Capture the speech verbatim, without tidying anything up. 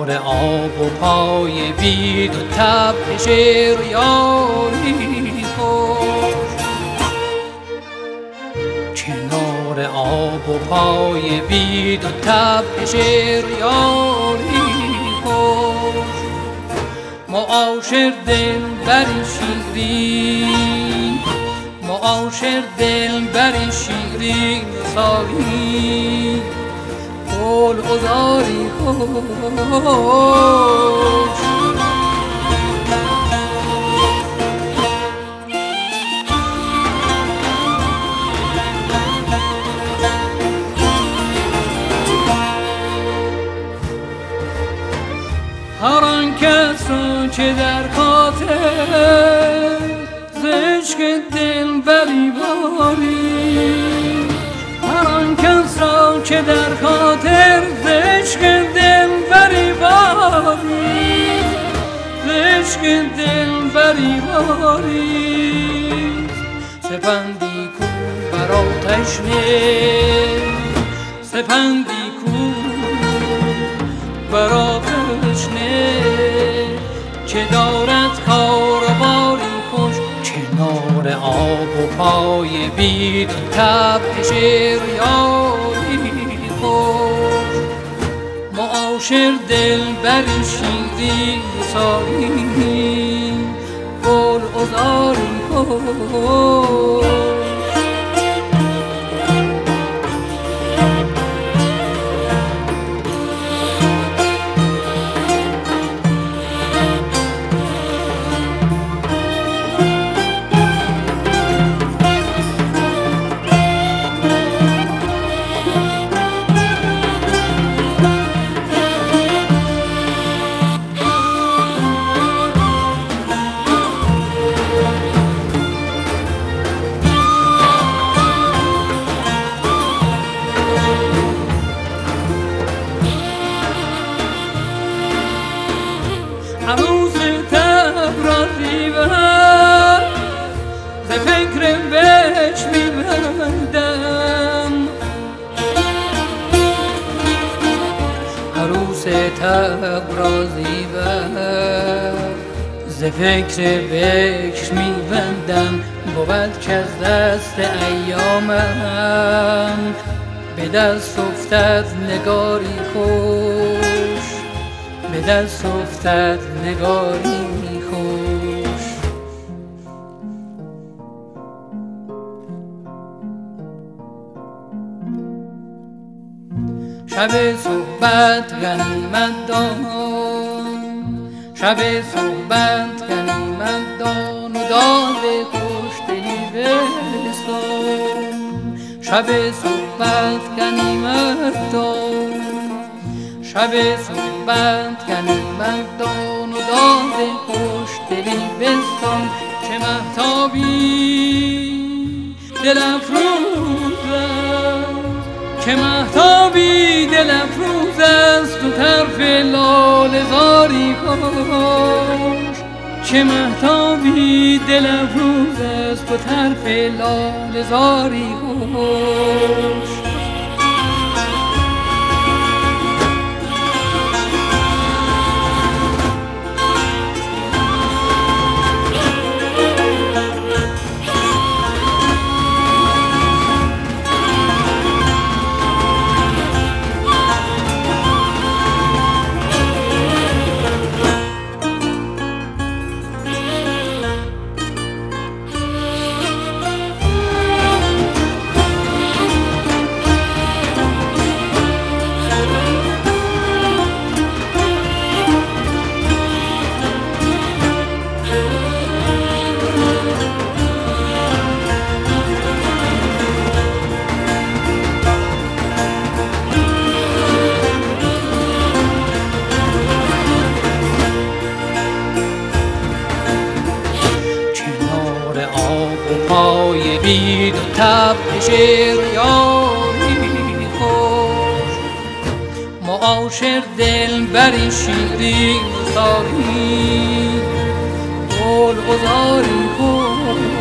کنار آب و پای بید و تپش ریاضی خوش، کنار آب و پای بید و تپش ریاضی خوش، معاشر دل بری شیرین، معاشر دل بری شیرین سالی گل عذاری خوش. هر آن کس را که در خاطر ز عشق دلبری باری، هر آن کس را که در خاطر ز عشق دلبری باری، ز عشق دلبری باری، سپندی کو بر آتش نه، سپندی کو بر آتش نه، که دارد کار و باری خوش، کنار آب و پای بید و تپش ریاضی خوش، معاشر دل بری شیرین سالی گل عذاری خوش. عروس تبرازی بر ز فکر بهش میبندم، عروس تبرازی بر ز فکر بهش میبندم، بود که از دست ایامم به دست افتد نگاری خوش، به دست افتد نگاری خوش. شب صحبت غنیمت دان، شب صحبت غنیمت دان و داد خوشدلی بستان، شب صحبت غنیمت دان، شب صحبت غنیمت دان و داد خوشدلی بستان، که مهتابی دل افروز است، که مهتابی دل افروز است و طرف لاله زاری خوش، که مهتابی دل افروز است و طرف لاله زاری خوش. پای بید و تپش ریاضی خوش، معاشر دل بری شیرین سالی گل عذاری خوش.